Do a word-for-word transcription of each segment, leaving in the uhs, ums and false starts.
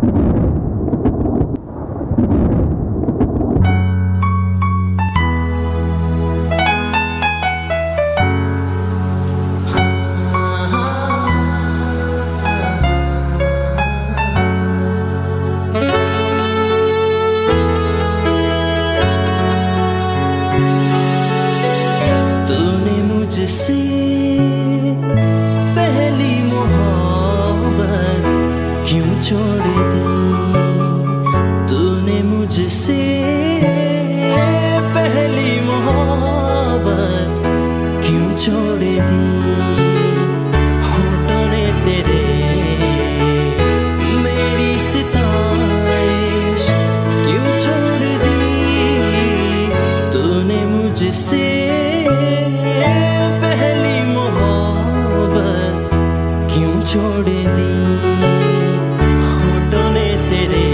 मुझसे पहली मोहब्बत क्यों छोड़ दी? तूने मुझसे पहली मोहब्बत क्यों छोड़ दी? होठों ने तेरे मेरी सिताइश क्यों छोड़ दी? तूने मुझसे पहली मोहब्बत क्यों छोड़ दी? होठों ने तेरे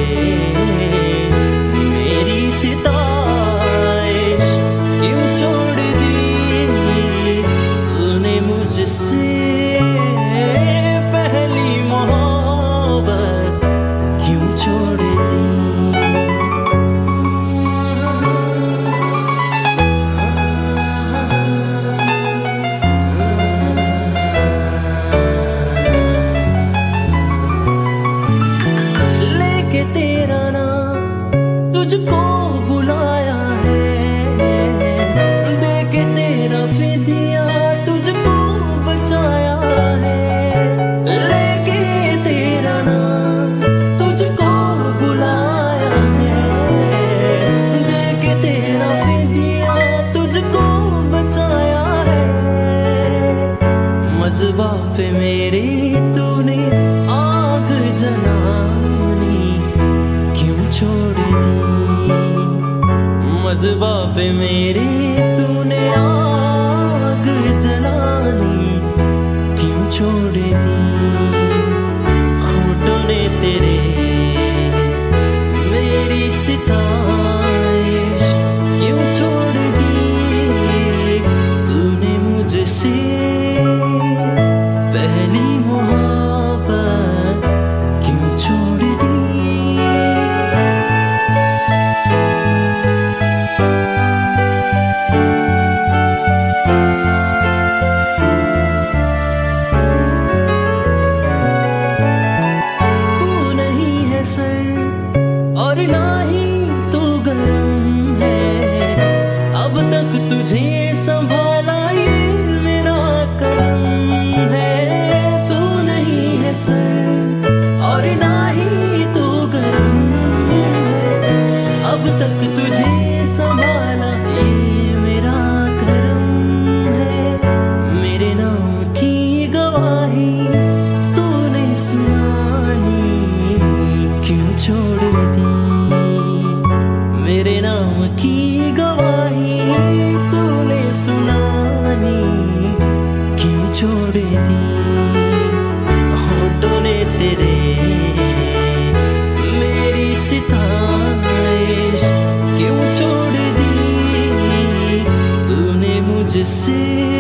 मेरी सिताइश क्यों छोड़ दी? तूने मुझसे पहली मोहब्बत क्यों छोड़ दी? तुझको बुलाया है, देके तेरा फिदिया तुझको बचाया है। लेके तेरा नाम तुझको बुलाया है, देके तेरा फिदिया तुझको बचाया है। मज़वाफ़े मेरे तूने आग जलानी क्यों छोड़ दी? मज़वाफ़े मेरे तूने आग जलानी क्यों छोड़ दी? होठों ने तेरे मेरी सिताइश क्यों छोड़ दी? तूने मुझसे पहली मोहब्बत क्यों छोड़ दी? और ना ही तू गरम है, अब तक तुझे संभाला ये मेरा करम है। तू नहीं है सर और ना ही तू गरम है, अब तक तुझे संभाला ये मेरा करम है। मेरे नाम की गवाही तूने सुनानी क्यों छोड़ दी? मेरे नाम की गवाही तूने सुनानी क्यों छोड़ दी? होठों ने तेरे मेरी सिताइश क्यों छोड़ दी? तूने मुझसे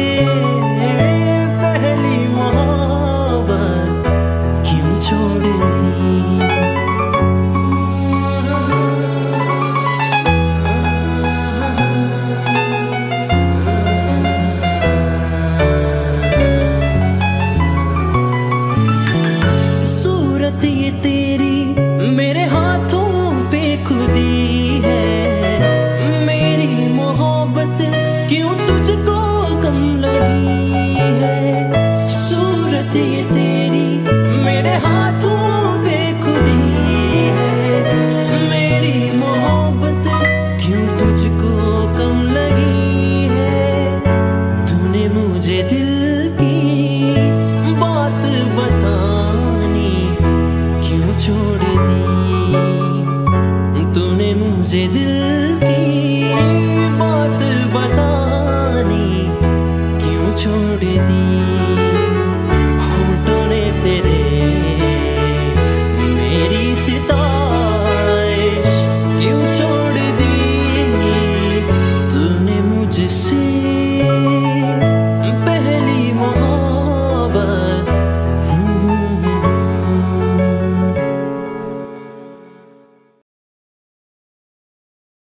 पहली मोहब्बत क्यों छोड़ दी? ये तेरी मेरे हाथों पे खुदी है, मेरी मोहब्बत क्यों तुझको कम लगी है? सूरत ये तेरी मेरे हाथों पे खुदी है, मेरी मोहब्बत क्यों तुझको कम लगी है? तूने मुझे दिल की बात बतानी क्यों छोड़ दी? तूने मुझे दिल